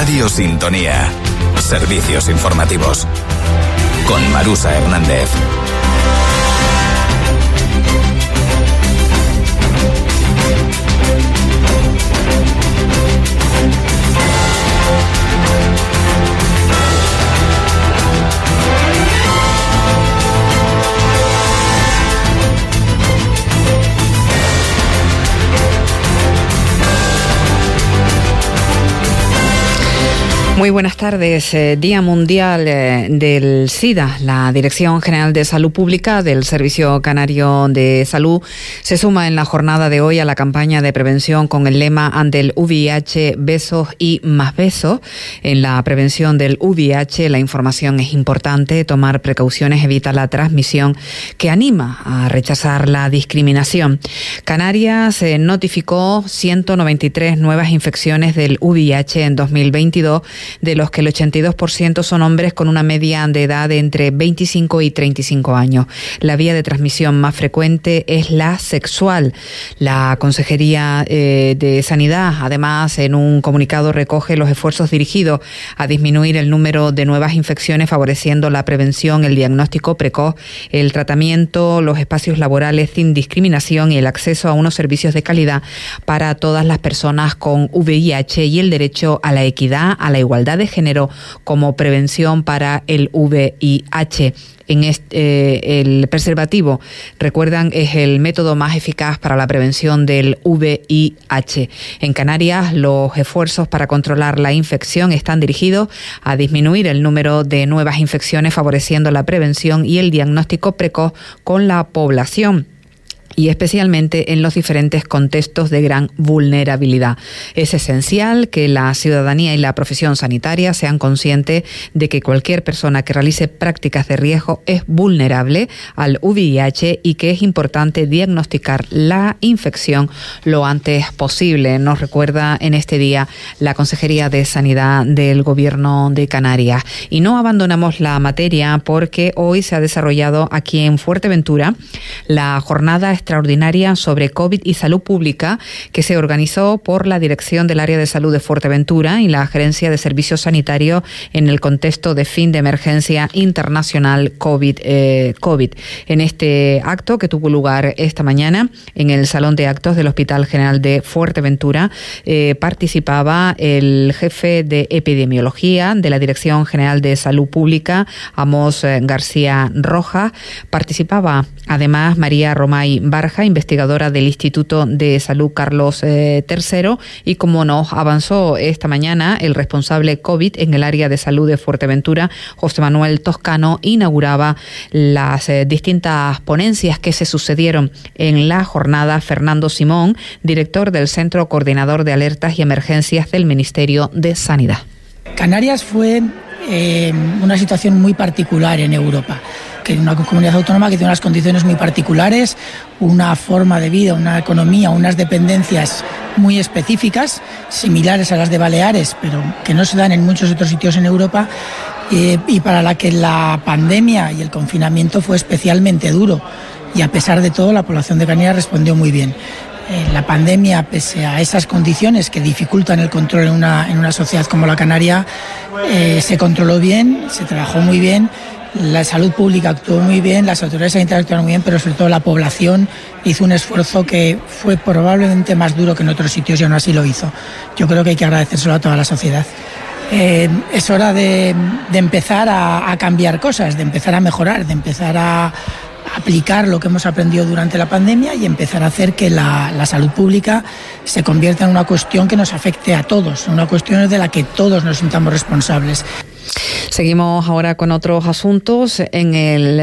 Radio Sintonía. Servicios informativos. Con Marusa Hernández. Muy buenas tardes. Día Mundial del SIDA. La Dirección General de Salud Pública del Servicio Canario de Salud se suma en la jornada de hoy a la campaña de prevención con el lema ante el VIH, besos y más besos. En la prevención del VIH la información es importante, tomar precauciones evita la transmisión, que anima a rechazar la discriminación. Canarias notificó 193 nuevas infecciones del VIH en 2022, de los que el 82% son hombres con una media de edad de entre 25 y 35 años. La vía de transmisión más frecuente es la sexual. La Consejería de Sanidad, además, en un comunicado recoge los esfuerzos dirigidos a disminuir el número de nuevas infecciones, favoreciendo la prevención, el diagnóstico precoz, el tratamiento, los espacios laborales sin discriminación y el acceso a unos servicios de calidad para todas las personas con VIH y el derecho a la equidad, a la igualdad de género como prevención para el VIH. El preservativo, recuerdan, es el método más eficaz para la prevención del VIH. En Canarias, los esfuerzos para controlar la infección están dirigidos a disminuir el número de nuevas infecciones, favoreciendo la prevención y el diagnóstico precoz con la población, y especialmente en los diferentes contextos de gran vulnerabilidad. Es esencial que la ciudadanía y la profesión sanitaria sean conscientes de que cualquier persona que realice prácticas de riesgo es vulnerable al VIH y que es importante diagnosticar la infección lo antes posible. Nos recuerda en este día la Consejería de Sanidad del Gobierno de Canarias. Y no abandonamos la materia porque hoy se ha desarrollado aquí en Fuerteventura la jornada extraordinaria sobre COVID y salud pública que se organizó por la Dirección del Área de Salud de Fuerteventura y la Gerencia de Servicios Sanitarios en el contexto de fin de emergencia internacional COVID. En este acto que tuvo lugar esta mañana en el Salón de Actos del Hospital General de Fuerteventura, participaba el jefe de epidemiología de la Dirección General de Salud Pública, Amos García Rojas. Participaba además María Romay Barja, investigadora del Instituto de Salud Carlos III, y como nos avanzó esta mañana el responsable COVID en el área de salud de Fuerteventura, José Manuel Toscano, inauguraba las distintas ponencias que se sucedieron en la jornada. Fernando Simón, director del Centro Coordinador de Alertas y Emergencias del Ministerio de Sanidad. Canarias fue una situación muy particular en Europa, que es una comunidad autónoma que tiene unas condiciones muy particulares, una forma de vida, una economía, unas dependencias muy específicas, similares a las de Baleares, pero que no se dan en muchos otros sitios en Europa, y para la que la pandemia y el confinamiento fue especialmente duro. Y a pesar de todo, la población de Canarias respondió muy bien. La pandemia, pese a esas condiciones que dificultan el control en una sociedad como la canaria, se controló bien, se trabajó muy bien. La salud pública actuó muy bien, las autoridades sanitarias actuaron muy bien, pero sobre todo la población hizo un esfuerzo que fue probablemente más duro que en otros sitios y aún así lo hizo. Yo creo que hay que agradecérselo a toda la sociedad. Es hora de empezar a cambiar cosas, de empezar a mejorar, de empezar a aplicar lo que hemos aprendido durante la pandemia y empezar a hacer que la salud pública se convierta en una cuestión que nos afecte a todos, una cuestión de la que todos nos sintamos responsables. Seguimos ahora con otros asuntos. En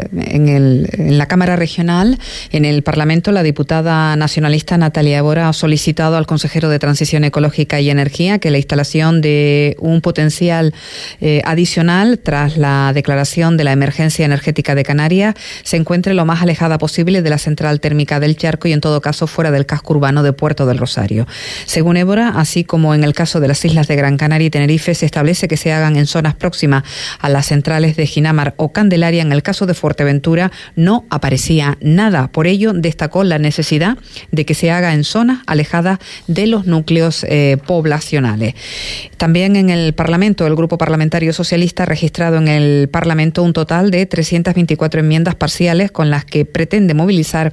la Cámara Regional, en el Parlamento, la diputada nacionalista Natalia Évora ha solicitado al consejero de Transición Ecológica y Energía que la instalación de un potencial adicional tras la declaración de la emergencia energética de Canarias se encuentre lo más alejada posible de la central térmica del Charco y en todo caso fuera del casco urbano de Puerto del Rosario. Según Évora, así como en el caso de las islas de Gran Canaria y Tenerife, se establece que se hagan en zonas próximas a las centrales de Ginamar o Candelaria. En el caso de Fuerteventura no aparecía nada. Por ello, destacó la necesidad de que se haga en zonas alejadas de los núcleos poblacionales. También en el Parlamento, el Grupo Parlamentario Socialista ha registrado en el Parlamento un total de 324 enmiendas parciales con las que pretende movilizar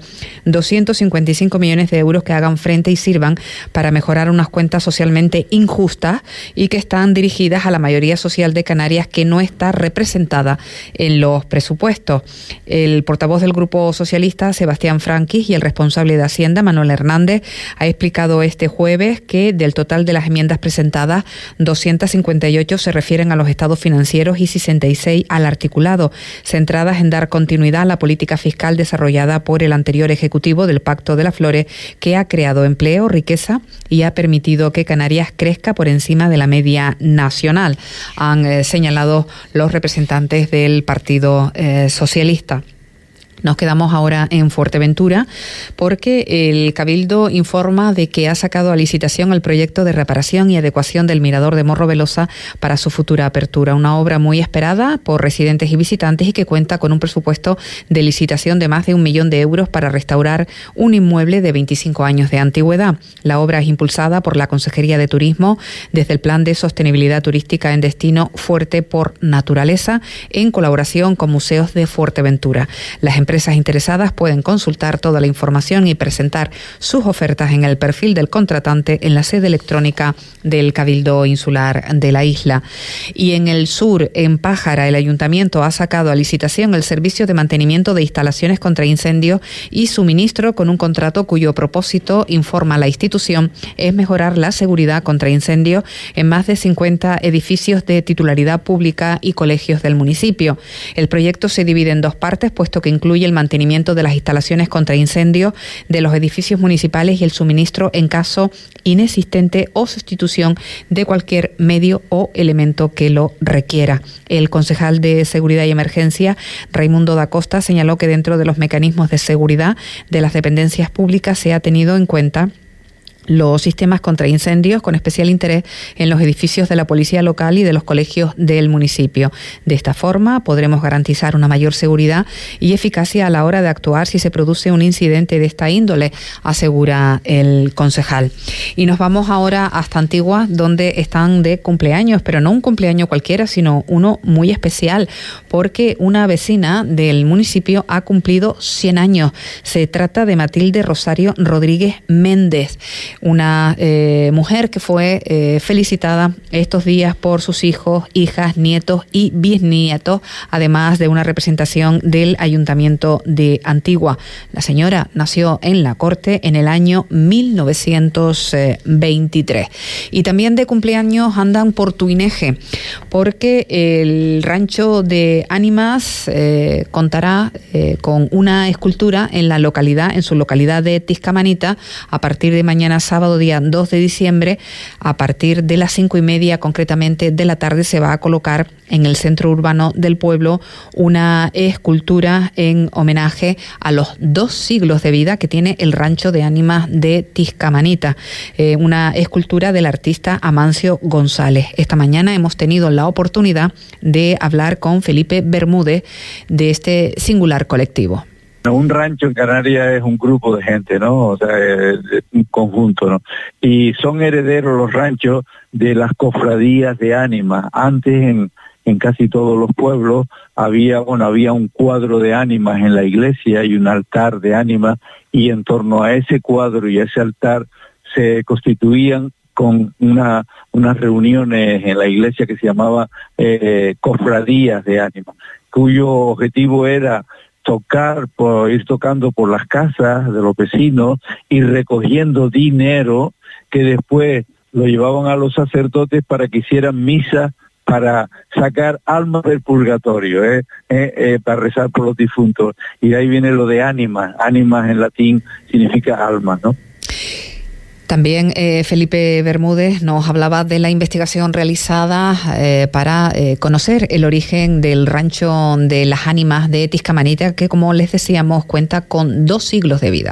255 millones de euros que hagan frente y sirvan para mejorar unas cuentas socialmente injustas y que están dirigidas a la mayoría social de Canarias que no está representada en los presupuestos. El portavoz del Grupo Socialista, Sebastián Franquis, y el responsable de Hacienda, Manuel Hernández, ha explicado este jueves que del total de las enmiendas presentadas, 258 se refieren a los estados financieros y 66 al articulado, centradas en dar continuidad a la política fiscal desarrollada por el anterior Ejecutivo del Pacto de las Flores, que ha creado empleo, riqueza y ha permitido que Canarias crezca por encima de la media nacional, han señalado los representantes del Partido Socialista. Nos quedamos ahora en Fuerteventura porque el Cabildo informa de que ha sacado a licitación el proyecto de reparación y adecuación del mirador de Morro Velosa para su futura apertura. Una obra muy esperada por residentes y visitantes y que cuenta con un presupuesto de licitación de más de 1 millón de euros para restaurar un inmueble de 25 años de antigüedad. La obra es impulsada por la Consejería de Turismo desde el Plan de Sostenibilidad Turística en Destino Fuerte por Naturaleza en colaboración con Museos de Fuerteventura. Las empresas interesadas pueden consultar toda la información y presentar sus ofertas en el perfil del contratante en la sede electrónica del Cabildo Insular de la isla. Y en el sur, en Pájara, el Ayuntamiento ha sacado a licitación el servicio de mantenimiento de instalaciones contra incendios y suministro con un contrato cuyo propósito, informa la institución, es mejorar la seguridad contra incendios en más de 50 edificios de titularidad pública y colegios del municipio. El proyecto se divide en dos partes, puesto que incluye el mantenimiento de las instalaciones contra incendios de los edificios municipales y el suministro en caso inexistente o sustitución de cualquier medio o elemento que lo requiera. El concejal de Seguridad y Emergencia, Raimundo da Costa, señaló que dentro de los mecanismos de seguridad de las dependencias públicas se ha tenido en cuenta los sistemas contra incendios, con especial interés en los edificios de la policía local y de los colegios del municipio. De esta forma podremos garantizar una mayor seguridad y eficacia a la hora de actuar si se produce un incidente de esta índole, asegura el concejal. Y nos vamos ahora hasta Antigua, donde están de cumpleaños, pero no un cumpleaños cualquiera, sino uno muy especial, porque una vecina del municipio ha cumplido 100 años. Se trata de Matilde Rosario Rodríguez Méndez, una mujer que fue felicitada estos días por sus hijos, hijas, nietos y bisnietos, además de una representación del Ayuntamiento de Antigua. La señora nació en La Corte en el año 1923. Y también de cumpleaños andan por Tuineje, porque el rancho de ánimas contará con una escultura en su localidad de Tiscamanita a partir de mañana sábado día 2 de diciembre, a partir de las 5:30 concretamente de la tarde, se va a colocar en el centro urbano del pueblo una escultura en homenaje a los 2 siglos de vida que tiene el rancho de ánimas de Tiscamanita, una escultura del artista Amancio González. Esta mañana hemos tenido la oportunidad de hablar con Felipe Bermúdez de este singular colectivo. Un rancho en Canarias es un grupo de gente, ¿no? O sea, es un conjunto, ¿no? Y son herederos los ranchos de las cofradías de ánimas. Antes en casi todos los pueblos había un cuadro de ánimas en la iglesia y un altar de ánimas, y en torno a ese cuadro y ese altar se constituían con unas reuniones en la iglesia que se llamaba cofradías de ánimas, cuyo objetivo era ir tocando por las casas de los vecinos y recogiendo dinero que después lo llevaban a los sacerdotes para que hicieran misa para sacar almas del purgatorio, para rezar por los difuntos. Y de ahí viene lo de ánimas. Ánimas en latín significa alma, ¿no? También Felipe Bermúdez nos hablaba de la investigación realizada para conocer el origen del rancho de las ánimas de Tiscamanita, que, como les decíamos, cuenta con 2 siglos de vida.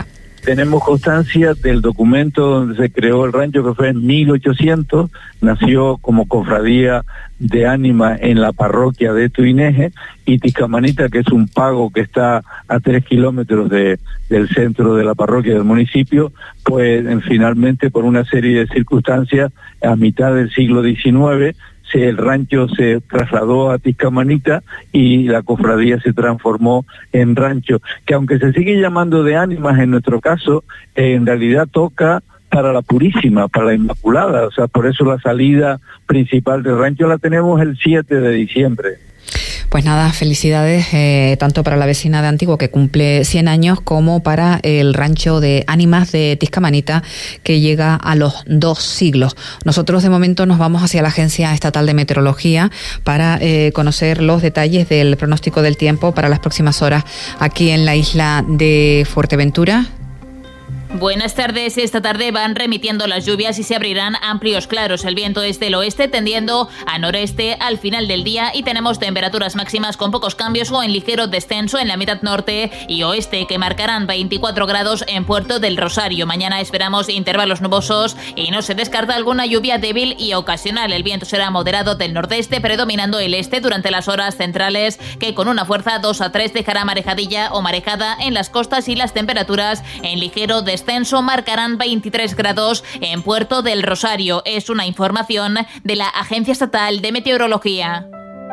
tenemos constancia del documento donde se creó el rancho, que fue en 1800, nació como cofradía de ánimas en la parroquia de Tuineje, y Tiscamanita, que es un pago que está a 3 kilómetros del centro de la parroquia del municipio, pues finalmente por una serie de circunstancias, a mitad del siglo XIX, el rancho se trasladó a Tiscamanita y la cofradía se transformó en rancho, que aunque se sigue llamando de ánimas en nuestro caso, en realidad toca para la Purísima, para la Inmaculada, o sea, por eso la salida principal del rancho la tenemos el 7 de diciembre. Pues nada, felicidades tanto para la vecina de Antiguo, que cumple 100 años, como para el rancho de ánimas de Tiscamanita, que llega a los 2 siglos. Nosotros de momento nos vamos hacia la Agencia Estatal de Meteorología para conocer los detalles del pronóstico del tiempo para las próximas horas aquí en la isla de Fuerteventura. Buenas tardes. Esta tarde van remitiendo las lluvias y se abrirán amplios claros. El viento es del oeste tendiendo a noreste al final del día y tenemos temperaturas máximas con pocos cambios o en ligero descenso en la mitad norte y oeste, que marcarán 24 grados en Puerto del Rosario. Mañana esperamos intervalos nubosos y no se descarta alguna lluvia débil y ocasional. El viento será moderado del nordeste, predominando el este durante las horas centrales, que con una fuerza 2 a 3 dejará marejadilla o marejada en las costas, y las temperaturas en ligero descenso marcarán 23 grados en Puerto del Rosario. Es una información de la Agencia Estatal de Meteorología.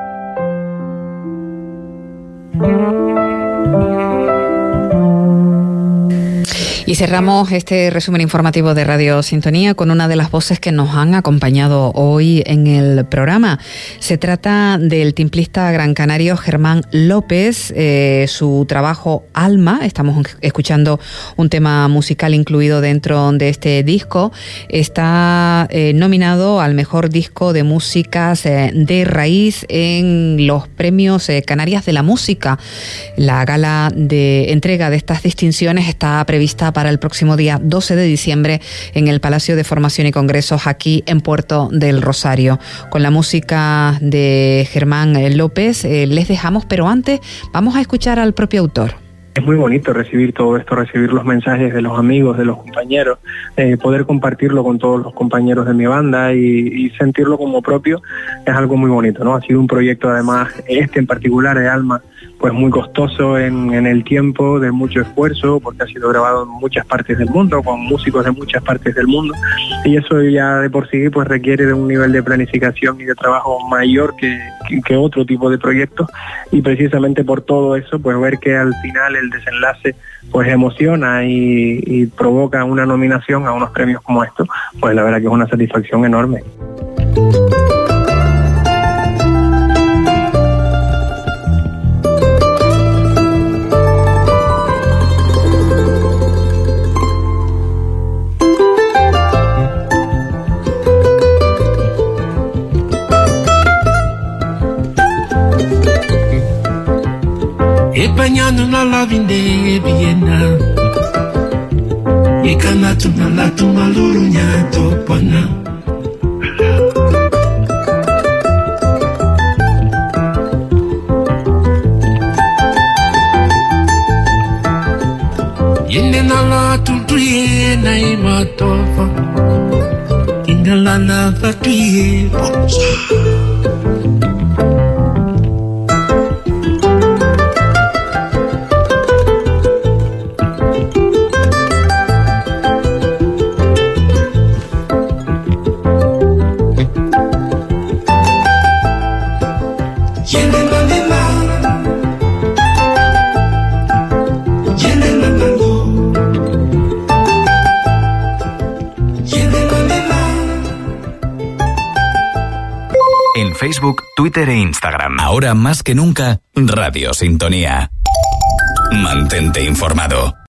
Y cerramos este resumen informativo de Radio Sintonía con una de las voces que nos han acompañado hoy en el programa. Se trata del timplista gran canario Germán López, su trabajo Alma. Estamos escuchando un tema musical incluido dentro de este disco. Está nominado al mejor disco de músicas de raíz en los premios Canarias de la Música. La gala de entrega de estas distinciones está prevista para el próximo día 12 de diciembre en el Palacio de Formación y Congresos aquí en Puerto del Rosario. Con la música de Germán López les dejamos, pero antes vamos a escuchar al propio autor. Es muy bonito recibir todo esto, recibir los mensajes de los amigos, de los compañeros, poder compartirlo con todos los compañeros de mi banda y sentirlo como propio es algo muy bonito, ¿no? Ha sido un proyecto, además, en particular de Alma, pues muy costoso en el tiempo, de mucho esfuerzo, porque ha sido grabado en muchas partes del mundo, con músicos de muchas partes del mundo, y eso ya de por sí pues requiere de un nivel de planificación y de trabajo mayor que otro tipo de proyectos, y precisamente por todo eso, pues ver que al final el desenlace pues emociona y provoca una nominación a unos premios como estos, pues la verdad que es una satisfacción enorme. Epañando na lavinde biena e canatu na latu malurunya topana yene na latu tuye na imatofa ingala na tuye Facebook, Twitter e Instagram. Ahora más que nunca, Radio Sintonía. Mantente informado.